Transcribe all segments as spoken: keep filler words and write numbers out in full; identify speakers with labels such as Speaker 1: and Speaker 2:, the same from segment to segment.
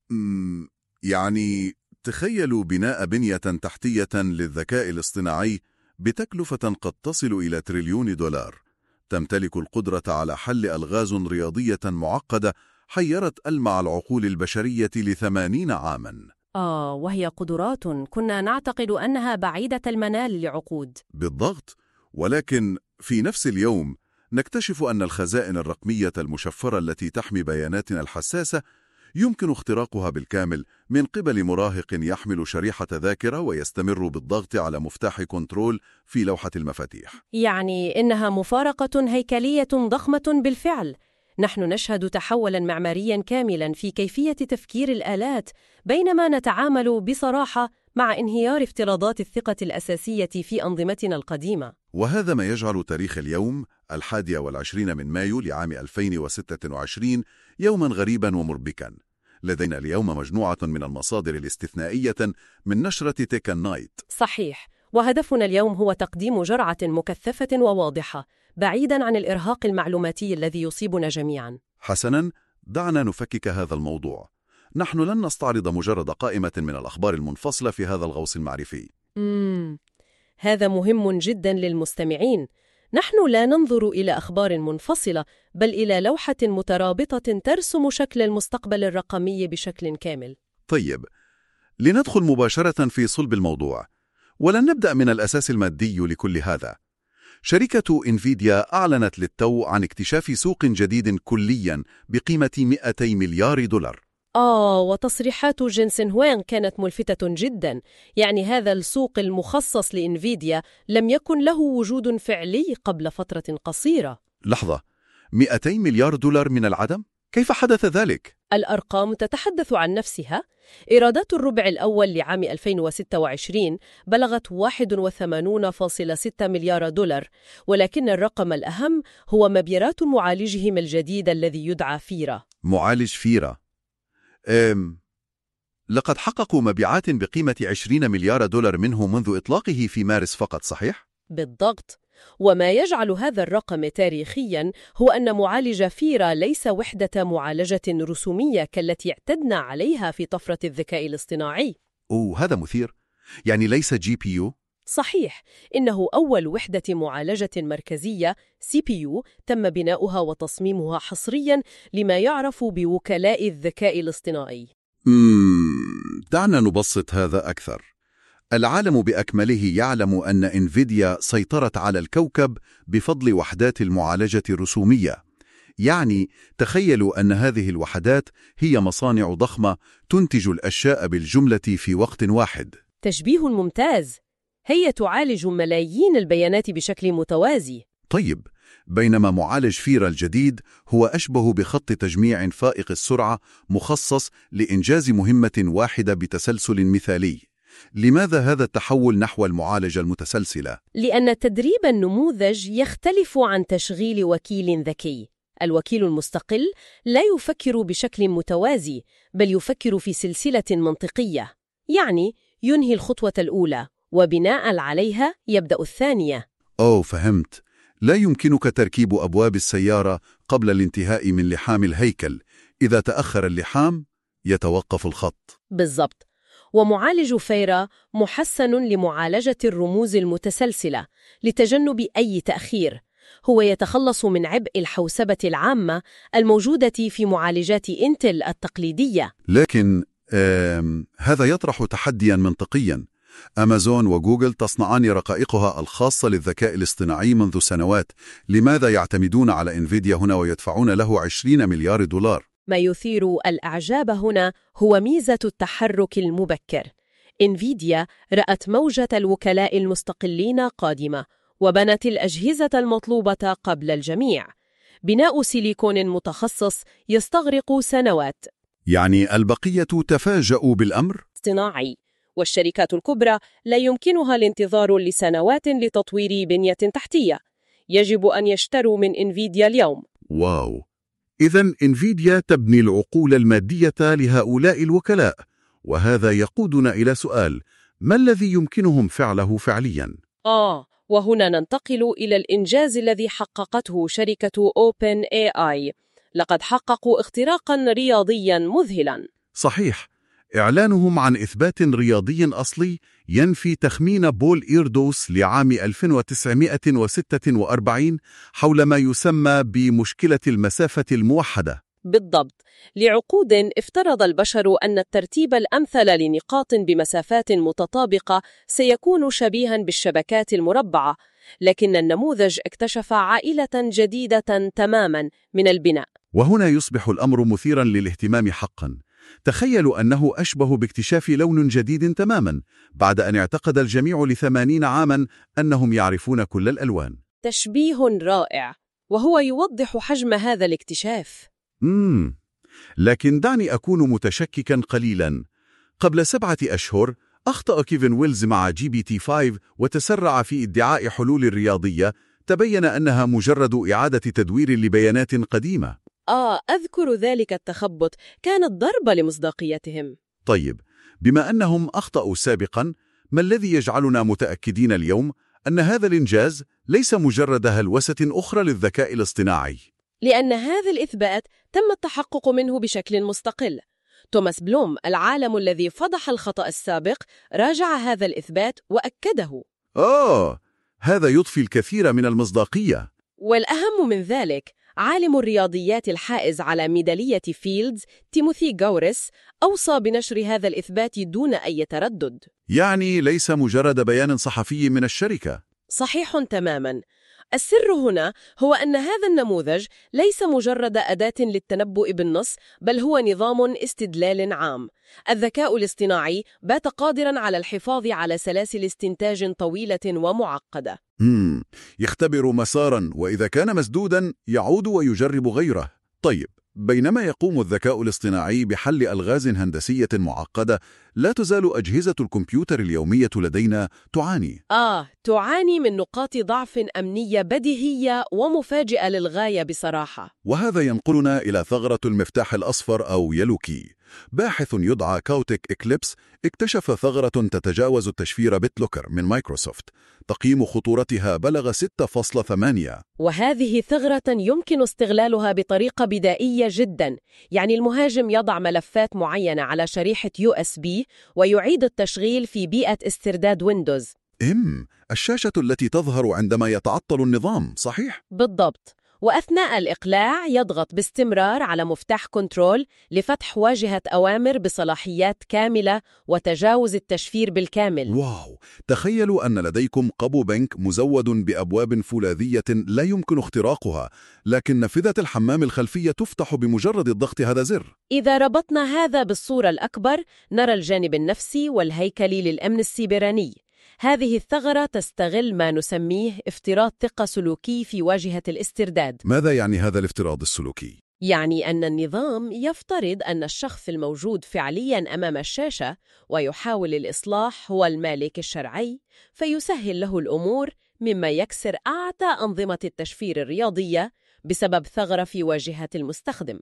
Speaker 1: مم، يعني تخيلوا بناء بنية تحتية للذكاء الاصطناعي بتكلفة قد تصل إلى تريليون دولار، تمتلك القدرة على حل ألغاز رياضية معقدة حيرت ألمع العقول البشرية لثمانين عاماً.
Speaker 2: آه، وهي قدرات كنا نعتقد أنها بعيدة المنال لعقود.
Speaker 1: بالضبط، ولكن في نفس اليوم نكتشف أن الخزائن الرقمية المشفرة التي تحمي بياناتنا الحساسة يمكن اختراقها بالكامل من قبل مراهق يحمل شريحة ذاكرة ويستمر بالضغط على مفتاح كنترول في لوحة المفاتيح.
Speaker 2: يعني إنها مفارقة هيكلية ضخمة بالفعل. نحن نشهد تحولاً معمارياً كاملاً في كيفية تفكير الآلات، بينما نتعامل بصراحة مع انهيار افتراضات الثقة الأساسية في أنظمتنا القديمة.
Speaker 1: وهذا ما يجعل تاريخ اليوم الحادي والعشرين من مايو لعام ألفين وستة وعشرين يوماً غريباً ومربكاً. لدينا اليوم مجموعة من المصادر الاستثنائية من نشرة تيك نايت.
Speaker 2: صحيح، وهدفنا اليوم هو تقديم جرعة مكثفة وواضحة، بعيداً عن الإرهاق المعلوماتي الذي يصيبنا جميعاً.
Speaker 1: حسناً، دعنا نفكك هذا الموضوع. نحن لن نستعرض مجرد قائمة من الأخبار المنفصلة في هذا الغوص المعرفي.
Speaker 2: مم. هذا مهم جداً للمستمعين. نحن لا ننظر إلى أخبار منفصلة، بل إلى لوحة مترابطة ترسم شكل المستقبل الرقمي بشكل كامل.
Speaker 1: طيب، لندخل مباشرة في صلب الموضوع، ولن نبدأ من الأساس المادي لكل هذا. شركة إنفيديا أعلنت للتو عن اكتشاف سوق جديد كلياً بقيمة مئتي مليار دولار.
Speaker 2: آه، وتصريحات جينسن هوانغ كانت ملفتة جداً. يعني هذا السوق المخصص لإنفيديا لم يكن له وجود فعلي قبل فترة قصيرة.
Speaker 1: لحظة، مئتي مليار دولار من العدم؟ كيف حدث ذلك؟
Speaker 2: الأرقام تتحدث عن نفسها. إيرادات الربع الأول لعام ألفين وستة وعشرين بلغت واحد وثمانين فاصلة ستة مليار دولار، ولكن الرقم الأهم هو مبيعات معالجهم الجديد الذي يدعى فيرا.
Speaker 1: معالج فيرا. أم... لقد حققوا مبيعات بقيمة عشرين مليار دولار منه منذ إطلاقه في مارس فقط، صحيح؟
Speaker 2: بالضبط. وما يجعل هذا الرقم تاريخياً هو أن معالج فيرا ليس وحدة معالجة رسومية كالتي اعتدنا عليها في طفرة الذكاء الاصطناعي.
Speaker 1: أوه، هذا مثير. يعني ليس جي بي يو؟
Speaker 2: صحيح، إنه أول وحدة معالجة مركزية سي بي يو تم بناؤها وتصميمها حصرياً لما يعرف بوكلاء الذكاء الاصطناعي.
Speaker 1: مم... دعنا نبسط هذا أكثر. العالم بأكمله يعلم أن إنفيديا سيطرت على الكوكب بفضل وحدات المعالجة الرسومية. يعني تخيلوا أن هذه الوحدات هي مصانع ضخمة تنتج الأشياء بالجملة في وقت واحد.
Speaker 2: تشبيه ممتاز. هي تعالج ملايين البيانات بشكل متوازي.
Speaker 1: طيب، بينما معالج فيرا الجديد هو أشبه بخط تجميع فائق السرعة مخصص لإنجاز مهمة واحدة بتسلسل مثالي. لماذا هذا التحول نحو المعالجة المتسلسلة؟
Speaker 2: لأن تدريب النموذج يختلف عن تشغيل وكيل ذكي. الوكيل المستقل لا يفكر بشكل متوازي، بل يفكر في سلسلة منطقية. يعني ينهي الخطوة الأولى وبناء عليها يبدأ الثانية.
Speaker 1: أوه، فهمت. لا يمكنك تركيب أبواب السيارة قبل الانتهاء من لحام الهيكل. إذا تأخر اللحام يتوقف الخط.
Speaker 2: بالضبط. ومعالج فيرا محسن لمعالجة الرموز المتسلسلة لتجنب أي تأخير. هو يتخلص من عبء الحوسبة العامة الموجودة في معالجات إنتل التقليدية.
Speaker 1: لكن هذا يطرح تحدياً منطقياً. أمازون وجوجل تصنعان رقائقها الخاصة للذكاء الاصطناعي منذ سنوات. لماذا يعتمدون على إنفيديا هنا ويدفعون له عشرين مليار دولار؟
Speaker 2: ما يثير الإعجاب هنا هو ميزة التحرك المبكر. إنفيديا رأت موجة الوكلاء المستقلين قادمة، وبنت الأجهزة المطلوبة قبل الجميع. بناء سيليكون متخصص يستغرق سنوات.
Speaker 1: يعني البقية تفاجأوا بالأمر؟
Speaker 2: اصطناعي. والشركات الكبرى لا يمكنها الانتظار لسنوات لتطوير بنية تحتية. يجب أن يشتروا من إنفيديا اليوم.
Speaker 1: واو، إذن إنفيديا تبني العقول المادية لهؤلاء الوكلاء. وهذا يقودنا إلى سؤال: ما الذي يمكنهم فعله فعلياً؟
Speaker 2: آه، وهنا ننتقل إلى الإنجاز الذي حققته شركة أوبن إيه آي. لقد حققوا اختراقاً رياضياً مذهلاً.
Speaker 1: صحيح، إعلانهم عن إثبات رياضي أصلي ينفي تخمين بول إيردوس لعام ألف وتسعمائة وستة وأربعين حول ما يسمى بمشكلة المسافة الموحدة.
Speaker 2: بالضبط، لعقود افترض البشر أن الترتيب الأمثل لنقاط بمسافات متطابقة سيكون شبيهاً بالشبكات المربعة، لكن النموذج اكتشف عائلة جديدة تماماً من البناء.
Speaker 1: وهنا يصبح الأمر مثيراً للاهتمام حقاً. تخيلوا أنه أشبه باكتشاف لون جديد تماماً بعد أن اعتقد الجميع لثمانين عاماً أنهم يعرفون كل الألوان.
Speaker 2: تشبيه رائع، وهو يوضح حجم هذا الاكتشاف.
Speaker 1: مم. لكن دعني أكون متشككاً قليلاً. قبل سبعة أشهر أخطأ كيفن ويلز مع جي بي تي خمسة وتسرع في ادعاء حلول رياضية تبين أنها مجرد إعادة تدوير لبيانات قديمة.
Speaker 2: آه، أذكر ذلك التخبط، كانت ضربة لمصداقيتهم.
Speaker 1: طيب، بما أنهم أخطأوا سابقاً، ما الذي يجعلنا متأكدين اليوم أن هذا الإنجاز ليس مجرد هلوسة أخرى للذكاء الاصطناعي؟
Speaker 2: لأن هذا الإثبات تم التحقق منه بشكل مستقل. توماس بلوم، العالم الذي فضح الخطأ السابق، راجع هذا الإثبات وأكده.
Speaker 1: آه، هذا يضفي الكثير من المصداقية.
Speaker 2: والأهم من ذلك، عالم الرياضيات الحائز على ميدالية فيلدز تيموثي غوريس أوصى بنشر هذا الإثبات دون أي تردد.
Speaker 1: يعني ليس مجرد بيان صحفي من الشركة.
Speaker 2: صحيح تماماً. السر هنا هو أن هذا النموذج ليس مجرد أداة للتنبؤ بالنص، بل هو نظام استدلال عام. الذكاء الاصطناعي بات قادراً على الحفاظ على سلاسل استنتاج طويلة ومعقدة.
Speaker 1: مم. يختبر مساراً، وإذا كان مسدوداً يعود ويجرب غيره. طيب، بينما يقوم الذكاء الاصطناعي بحل ألغاز هندسية معقدة، لا تزال أجهزة الكمبيوتر اليومية لدينا تعاني.
Speaker 2: آه، تعاني من نقاط ضعف أمنية بديهية ومفاجئة للغاية بصراحة.
Speaker 1: وهذا ينقلنا إلى ثغرة المفتاح الأصفر أو يلو كي. باحث يدعى كاوتيك إكليبس اكتشف ثغرة تتجاوز التشفير بيتلوكر من مايكروسوفت، تقييم خطورتها بلغ ستة فاصلة ثمانية.
Speaker 2: وهذه ثغرة يمكن استغلالها بطريقة بدائية جداً، يعني المهاجم يضع ملفات معينة على شريحة يو إس بي ويعيد التشغيل في بيئة استرداد ويندوز.
Speaker 1: إم الشاشة التي تظهر عندما يتعطل النظام، صحيح؟
Speaker 2: بالضبط. وأثناء الإقلاع يضغط باستمرار على مفتاح كنترول لفتح واجهة أوامر بصلاحيات كاملة وتجاوز التشفير بالكامل.
Speaker 1: واو، تخيلوا أن لديكم قبو بنك مزود بأبواب فولاذية لا يمكن اختراقها، لكن نافذة الحمام الخلفية تفتح بمجرد الضغط هذا زر.
Speaker 2: إذا ربطنا هذا بالصورة الأكبر، نرى الجانب النفسي والهيكلي للأمن السيبراني. هذه الثغرة تستغل ما نسميه افتراض ثقة سلوكي في واجهة الاسترداد.
Speaker 1: ماذا يعني هذا الافتراض السلوكي؟
Speaker 2: يعني أن النظام يفترض أن الشخص الموجود فعلياً أمام الشاشة ويحاول الإصلاح هو المالك الشرعي، فيسهل له الأمور، مما يكسر أعتى أنظمة التشفير الرياضية بسبب ثغرة في واجهة المستخدم.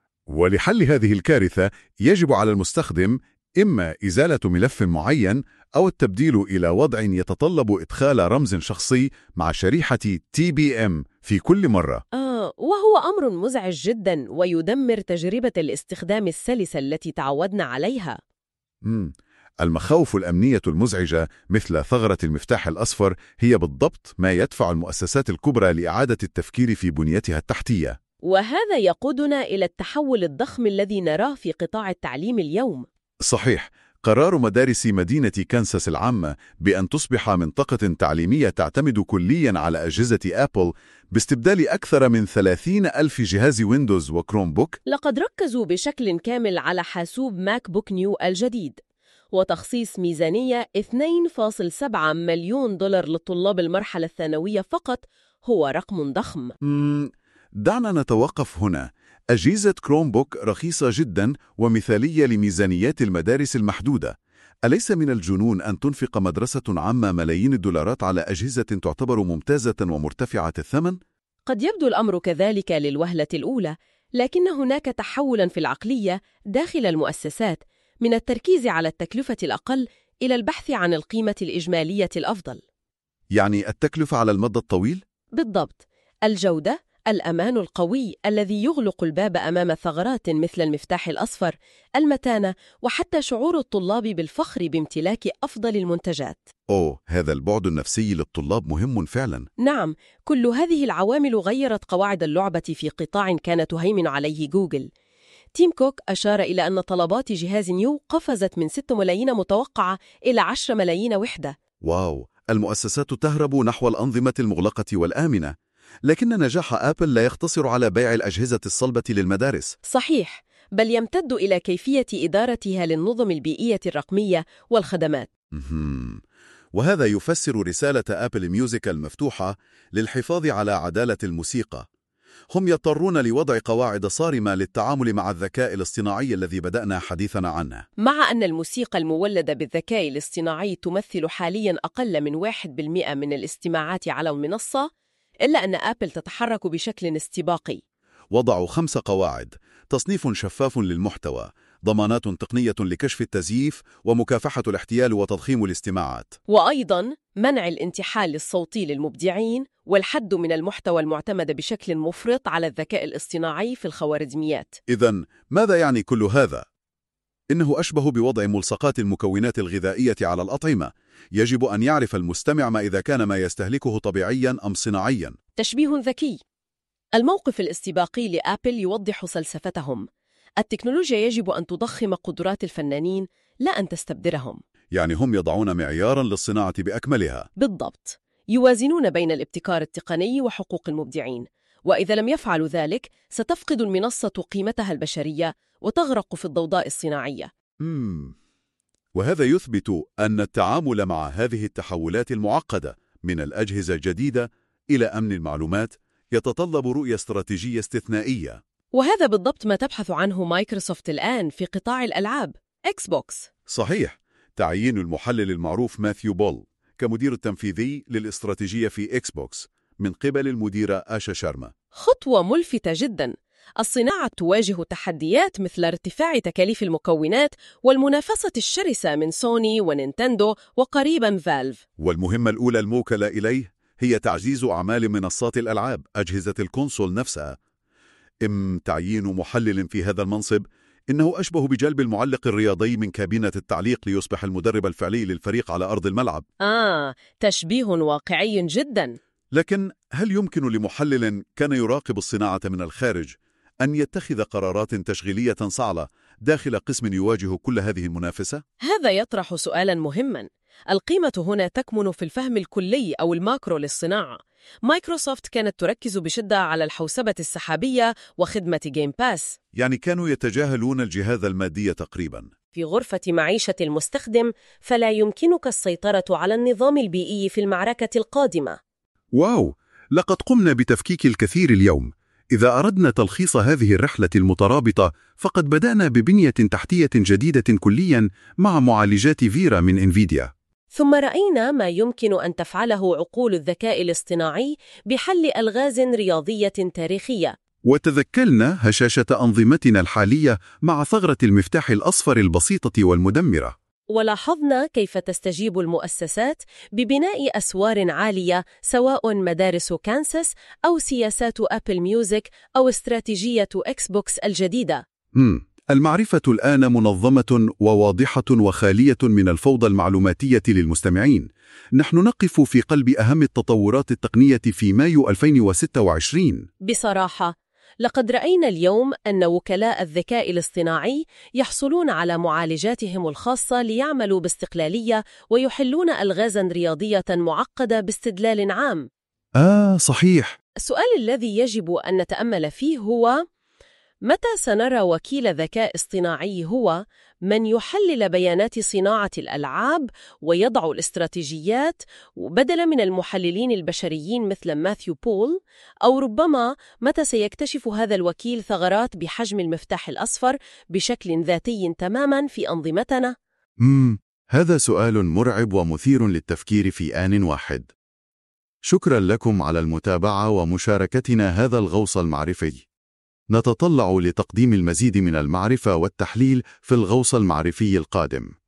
Speaker 1: ولحل هذه الكارثة يجب على المستخدم إما إزالة ملف معين أو التبديل إلى وضع يتطلب إدخال رمز شخصي مع شريحة تي بي إم في كل مرة.
Speaker 2: آه، وهو أمر مزعج جداً ويدمر تجربة الاستخدام السلسة التي تعودنا عليها.
Speaker 1: مم. المخاوف الأمنية المزعجة مثل ثغرة المفتاح الأصفر هي بالضبط ما يدفع المؤسسات الكبرى لإعادة التفكير في بنيتها التحتية.
Speaker 2: وهذا يقودنا إلى التحول الضخم الذي نراه في قطاع التعليم اليوم.
Speaker 1: صحيح، قرار مدارس مدينة كانساس العامة بأن تصبح منطقة تعليمية تعتمد كلياً على أجهزة آبل باستبدال أكثر من ثلاثين ألف جهاز ويندوز وكروم بوك.
Speaker 2: لقد ركزوا بشكل كامل على حاسوب ماك بوك نيو الجديد، وتخصيص ميزانية اثنين فاصلة سبعة مليون دولار لطلاب المرحلة الثانوية فقط هو رقم ضخم.
Speaker 1: مم. دعنا نتوقف هنا. أجهزة كروم بوك رخيصة جدا ومثالية لميزانيات المدارس المحدودة. أليس من الجنون أن تنفق مدرسة عامة ملايين الدولارات على أجهزة تعتبر ممتازة ومرتفعة الثمن؟
Speaker 2: قد يبدو الأمر كذلك للوهلة الأولى، لكن هناك تحولاً في العقلية داخل المؤسسات من التركيز على التكلفة الأقل إلى البحث عن القيمة الإجمالية الأفضل.
Speaker 1: يعني التكلفة على المدى الطويل؟
Speaker 2: بالضبط. الجودة، الأمان القوي الذي يغلق الباب أمام ثغرات مثل المفتاح الأصفر، المتانة، وحتى شعور الطلاب بالفخر بامتلاك أفضل المنتجات.
Speaker 1: أوه، هذا البعد النفسي للطلاب مهم فعلا.
Speaker 2: نعم، كل هذه العوامل غيرت قواعد اللعبة في قطاع كان تهيمن عليه جوجل. تيم كوك أشار إلى أن طلبات جهاز نيو قفزت من ستة ملايين متوقعة إلى عشرة ملايين وحدة.
Speaker 1: واو، المؤسسات تهرب نحو الأنظمة المغلقة والآمنة، لكن نجاح آبل لا يقتصر على بيع الأجهزة الصلبة للمدارس.
Speaker 2: صحيح، بل يمتد إلى كيفية إدارتها للنظم البيئية الرقمية والخدمات.
Speaker 1: مهم. وهذا يفسر رسالة آبل ميوزك المفتوحة للحفاظ على عدالة الموسيقى. هم يضطرون لوضع قواعد صارمة للتعامل مع الذكاء الاصطناعي الذي بدأنا حديثنا عنه.
Speaker 2: مع أن الموسيقى المولدة بالذكاء الاصطناعي تمثل حالياً أقل من واحد بالمئة من الاستماعات على المنصة، إلا أن آبل تتحرك بشكل استباقي.
Speaker 1: وضعوا خمس قواعد: تصنيف شفاف للمحتوى، ضمانات تقنية لكشف التزييف، ومكافحة الاحتيال وتضخيم الاستماعات،
Speaker 2: وأيضاً منع الانتحال الصوتي للمبدعين، والحد من المحتوى المعتمد بشكل مفرط على الذكاء الاصطناعي في الخوارزميات.
Speaker 1: إذن ماذا يعني كل هذا؟ إنه أشبه بوضع ملصقات المكونات الغذائية على الأطعمة. يجب أن يعرف المستمع ما إذا كان ما يستهلكه طبيعياً أم صناعياً.
Speaker 2: تشبيه ذكي. الموقف الاستباقي لآبل يوضح سلسفتهم. التكنولوجيا يجب أن تضخم قدرات الفنانين، لا أن تستبدلهم.
Speaker 1: يعني هم يضعون معياراً للصناعة بأكملها.
Speaker 2: بالضبط، يوازنون بين الابتكار التقني وحقوق المبدعين، وإذا لم يفعلوا ذلك ستفقد المنصة قيمتها البشرية وتغرق في الضوضاء الصناعية.
Speaker 1: مم. وهذا يثبت أن التعامل مع هذه التحولات المعقدة من الأجهزة الجديدة إلى أمن المعلومات يتطلب رؤية استراتيجية استثنائية.
Speaker 2: وهذا بالضبط ما تبحث عنه مايكروسوفت الآن في قطاع الألعاب إكس بوكس.
Speaker 1: صحيح، تعيين المحلل المعروف ماثيو بول كمدير التنفيذي للاستراتيجية في إكس بوكس من قبل المديرة آشا شارما
Speaker 2: خطوة ملفتة جداً. الصناعة تواجه تحديات مثل ارتفاع تكاليف المكونات والمنافسة الشرسة من سوني ونينتندو وقريباً فالف.
Speaker 1: والمهمة الأولى الموكلة إليه هي تعزيز أعمال منصات الألعاب، أجهزة الكونسول نفسها. إم تعيين محلل في هذا المنصب إنه أشبه بجلب المعلق الرياضي من كابينة التعليق ليصبح المدرب الفعلي للفريق على أرض الملعب.
Speaker 2: آه، تشبيه واقعي جداً.
Speaker 1: لكن هل يمكن لمحلل كان يراقب الصناعة من الخارج أن يتخذ قرارات تشغيلية صعبة داخل قسم يواجه كل هذه المنافسة؟
Speaker 2: هذا يطرح سؤالاً مهماً. القيمة هنا تكمن في الفهم الكلي أو الماكرو للصناعة. مايكروسوفت كانت تركز بشدة على الحوسبة السحابية وخدمة جيم باس.
Speaker 1: يعني كانوا يتجاهلون الجهاز المادي تقريباً.
Speaker 2: في غرفة معيشة المستخدم فلا يمكنك السيطرة على النظام البيئي في المعركة القادمة.
Speaker 1: واو، لقد قمنا بتفكيك الكثير اليوم. إذا أردنا تلخيص هذه الرحلة المترابطة فقد بدأنا ببنية تحتية جديدة كلياً مع معالجات فيرا من إنفيديا.
Speaker 2: ثم رأينا ما يمكن أن تفعله عقول الذكاء الاصطناعي بحل ألغاز رياضية تاريخية.
Speaker 1: وتذكلنا هشاشة أنظمتنا الحالية مع ثغرة المفتاح الأصفر البسيطة والمدمرة.
Speaker 2: ولاحظنا كيف تستجيب المؤسسات ببناء أسوار عالية، سواء مدارس كانساس أو سياسات أبل ميوزك أو استراتيجية إكس بوكس الجديدة.
Speaker 1: مم. المعرفة الآن منظمة وواضحة وخالية من الفوضى المعلوماتية للمستمعين. نحن نقف في قلب أهم التطورات التقنية في مايو ألفين وستة وعشرين.
Speaker 2: بصراحة، لقد رأينا اليوم أن وكلاء الذكاء الاصطناعي يحصلون على معالجاتهم الخاصة ليعملوا باستقلالية ويحلون ألغازاً رياضية معقدة باستدلال عام.
Speaker 1: آه صحيح.
Speaker 2: السؤال الذي يجب أن نتأمل فيه هو: متى سنرى وكيل ذكاء اصطناعي هو من يحلل بيانات صناعة الألعاب ويضع الاستراتيجيات بدلا من المحللين البشريين مثل ماثيو بول؟ أو ربما متى سيكتشف هذا الوكيل ثغرات بحجم المفتاح الأصفر بشكل ذاتي تماما في أنظمتنا؟
Speaker 1: مم. هذا سؤال مرعب ومثير للتفكير في آن واحد. شكرا لكم على المتابعة ومشاركتنا هذا الغوص المعرفي. نتطلع لتقديم المزيد من المعرفة والتحليل في الغوص المعرفي القادم.